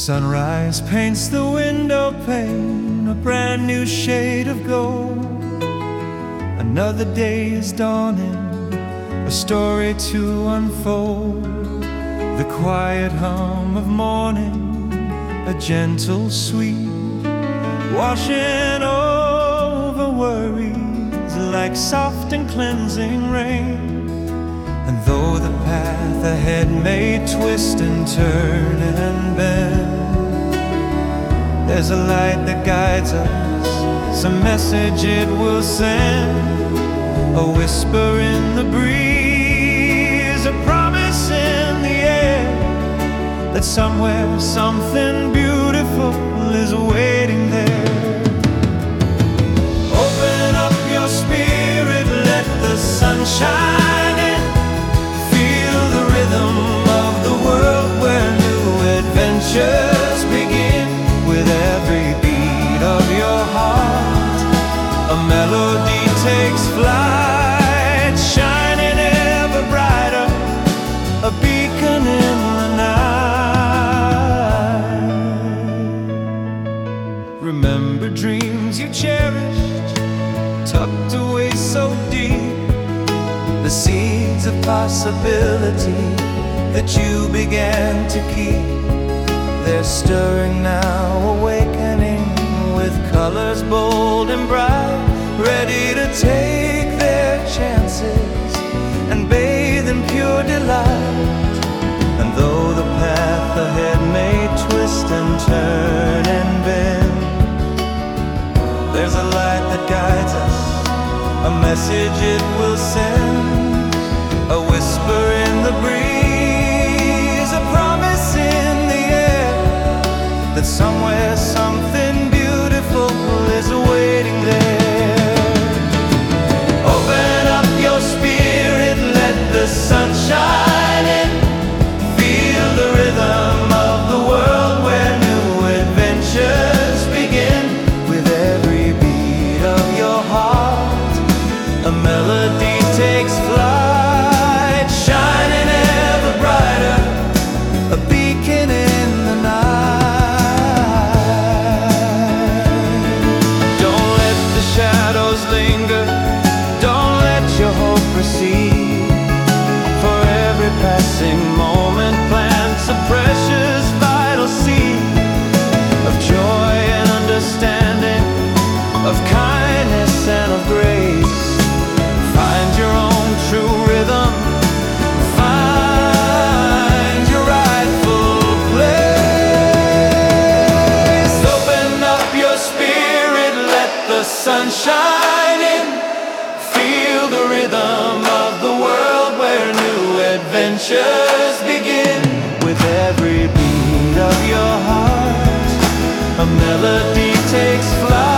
Sunrise paints the window pane a brand new shade of gold. Another day is dawning, a story to unfold. The quiet hum of morning, a gentle sweet, washing over worries like soft and cleansing rain. And though the path ahead may twist and turn and bend, there's a light that guides us, some message it will send. A whisper in the breeze, a promise in the air, that somewhere something beautiful is waiting there. Open up your spirit, let the sun shine in. Feel the rhythm of the world where new adventures begin. With every beat of your heart, a melody takes flight, shining ever brighter, a beacon in the night. Remember dreams you cherished, tucked away so deep, the seeds of possibility that you began to keep. They're stirring now, awakening with colors bold and bright, ready to take their chances and bathe in pure delight. And though the path ahead may twist and turn and bend, there's a light that guides us, a message it will send. A whisper in the breeze, a promise in the air, that somewhere something beautiful is waiting there. Open up your spirit, let the sun shine in. Feel the rhythm of the world where new adventures begin. With every beat of your heart, a melody takes flight, shining ever brighter, a beacon in the night. Don't let the shadows linger, don't let your hope recede. For every passing moment plants a precious vital seed of joy and understanding, of kindness and of grace. Find your own true rhythm, find your rightful place. Open up your spirit, let the sun shine in. Feel the rhythm of the world where new adventures begin. With every beat of your heart, a melody takes flight.